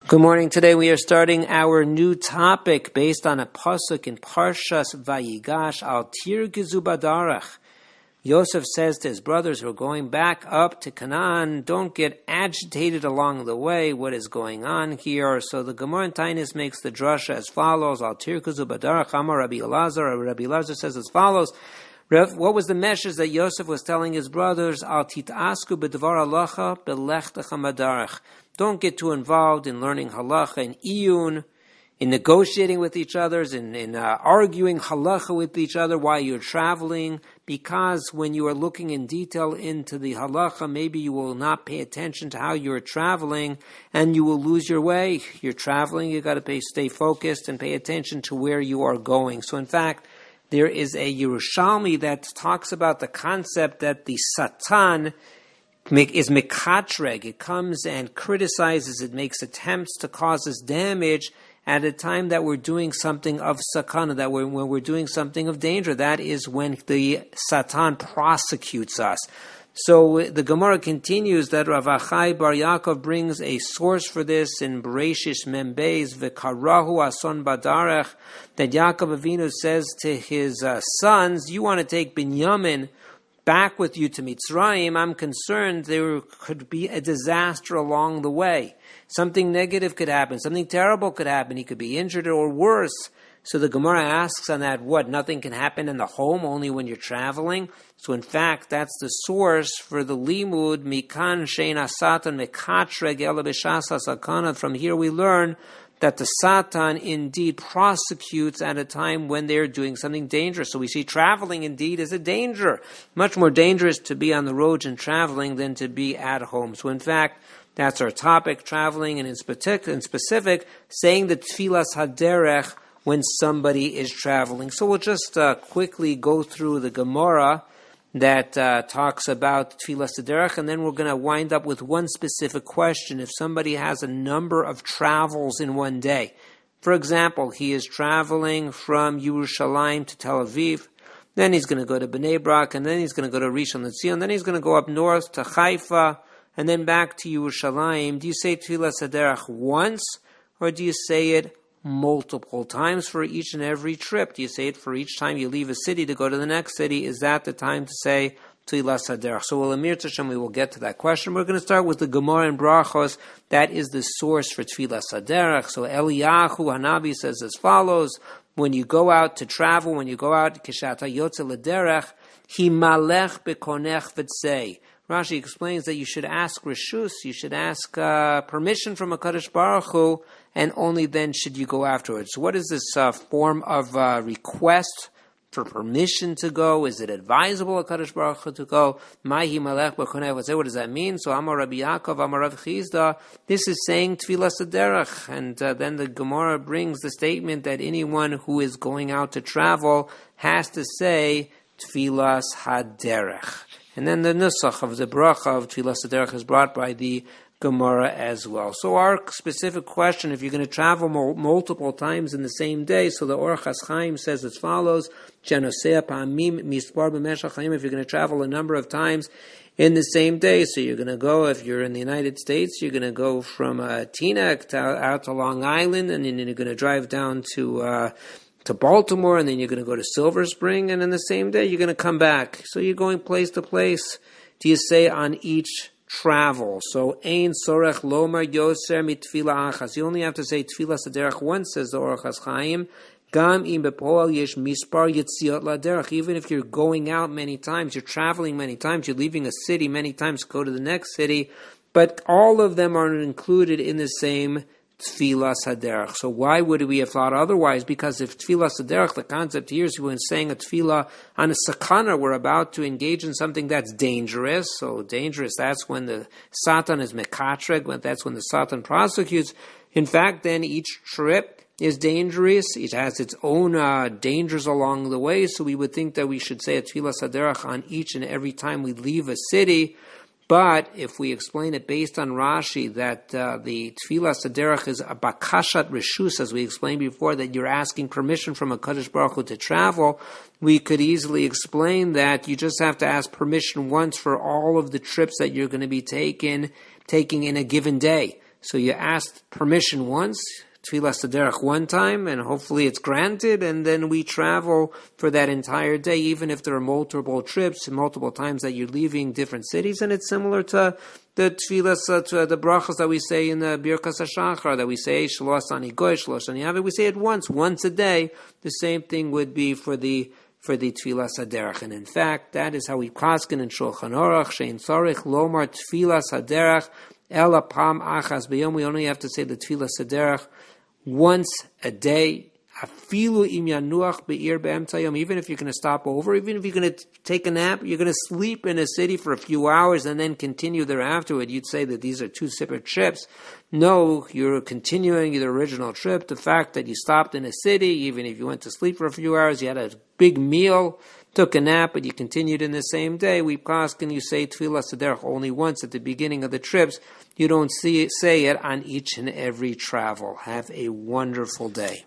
Good morning. Today we are starting our new topic based on a pasuk in Parshas Vayigash, Al Tirgizu Badarach. Yosef says to his brothers who are going back up to Canaan, don't get agitated along the way. What is going on here? So the Gemara in Tainis makes the drasha as follows. Al Tirgizu Badarach, Amar Rabbi Elazar. Rabbi Elazar says as follows. What was the message that Yosef was telling his brothers? Al titasku b'dvar halacha belechtecha madarach. Don't get too involved in learning halacha and iyun, in negotiating with each other, in arguing halacha with each other while you're traveling, because when you are looking in detail into the halacha, maybe you will not pay attention to how you're traveling, and you will lose your way. You're traveling, you got to stay focused and pay attention to where you are going. So in fact, there is a Yerushalmi that talks about the concept that the Satan is mekatreg. It comes and criticizes, it makes attempts to cause us damage at a time that we're doing something of sakana, that when we're doing something of danger. That is when the Satan prosecutes us. So the Gemara continues that Rav Achai Bar Yaakov brings a source for this in Bereishis Membeis V'karahu Ason Badarech, that Yaakov Avinu says to his sons, you want to take Binyamin back with you to Mitzrayim. I'm concerned there could be a disaster along the way. Something negative could happen. Something terrible could happen. He could be injured or worse. So the Gemara asks on that, what, nothing can happen in the home, only when you're traveling? So in fact, that's the source for the limud, mikan sheina satan mekatreg ela b'shasa sakana. From here we learn that the Satan indeed prosecutes at a time when they're doing something dangerous. So we see traveling indeed is a danger. Much more dangerous to be on the road and traveling than to be at home. So in fact, that's our topic, traveling, and in specific, saying the Tfilas Haderech when somebody is traveling. So we'll just quickly go through the Gemara that talks about Tfilas Haderech, and then we're going to wind up with one specific question. If somebody has a number of travels in one day, for example, he is traveling from Yerushalayim to Tel Aviv, then he's going to go to Bnei Brak, and then he's going to go to Rishon LeZion, then he's going to go up north to Haifa, and then back to Yerushalayim. Do you say Tfilas Haderech once, or do you say it multiple times for each and every trip? Do you say it for each time you leave a city to go to the next city? Is that the time to say Tfilas Haderech? So Amir Tashem, we will get to that question. We're going to start with the Gemara in Brachos. That is the source for Tfilas Haderech. So Eliyahu Hanabi says as follows: when you go out to travel, when you go out, Kishata Yotze L'derech, Himalech Bekonech V'tzei. Rashi explains that you should ask Rishus, you should ask permission from HaKadosh Baruch Hu, and only then should you go afterwards. So what is this form of request for permission to go? Is it advisable HaKadosh Baruch Hu to go? Mahi malech b'koneh. What does that mean? So Amar Rabbi Yaakov, Amar Rav Chizda, this is saying Tfilas Haderech. And then the Gemara brings the statement that anyone who is going out to travel has to say Tfilas Haderech. And then the nusach of the bracha of Tfilas Haderech is brought by the Gemara as well. So our specific question, if you're going to travel multiple times in the same day, so the Orchas Chaim says as follows: Genosea pa'amim mispar b'meshach hayim. If you're going to travel a number of times in the same day, so you're going to go, if you're in the United States, you're going to go from Teaneck out to Long Island, and then you're going to drive down to Baltimore, and then you're going to go to Silver Spring, and in the same day you're going to come back. So you're going place to place. Do you say on each travel? So ein sorech lomar yoser mitfila achas. You only have to say Tfilas Haderech once, says the Orchas Chaim. Gam im bepoal yesh mispar yitziot laderech. Even if you're going out many times, you're traveling many times, you're leaving a city many times to go to the next city, but all of them are included in the same Tfilas Haderech. So why would we have thought otherwise? Because if Tfilas Haderech, the concept here is when saying a tefillah on a sakana, we're about to engage in something that's dangerous. So dangerous, that's when the Satan is mekatreg, that's when the Satan prosecutes. In fact, then each trip is dangerous. It has its own dangers along the way. So we would think that we should say a Tfilas Haderech on each and every time we leave a city. But if we explain it based on Rashi, that the Tfilas Haderech is a bakashat reshus, as we explained before, that you're asking permission from HaKadosh Baruch Hu to travel, we could easily explain that you just have to ask permission once for all of the trips that you're going to be taking in a given day. So you asked permission once, Tfilas Haderech one time, and hopefully it's granted, and then we travel for that entire day, even if there are multiple trips, multiple times that you're leaving different cities, and it's similar to the Tfilas, to the brachas that we say in the Birkas HaShachar, that we say, Shalosh Ani Goy, Shalosh Ani Avi, we say it once a day. The same thing would be for the Tfilas Haderech. And in fact, that is how we paskin in Shulchan Aruch, Shein Tzarich Lomar Tfilas Haderech, Ela Pam Achas B'yom. We only have to say the Tfilas Haderech once a day. Afilu im yanuach be'ir be'emtzayom. Even if you're going to stop over, even if you're going to take a nap, you're going to sleep in a city for a few hours and then continue thereafter, you'd say that these are two separate trips. No, you're continuing the original trip. The fact that you stopped in a city, even if you went to sleep for a few hours, you had a big meal, took a nap, but you continued in the same day. We paskin, you say Tfilas Haderech only once at the beginning of the trips. You don't say it on each and every travel. Have a wonderful day.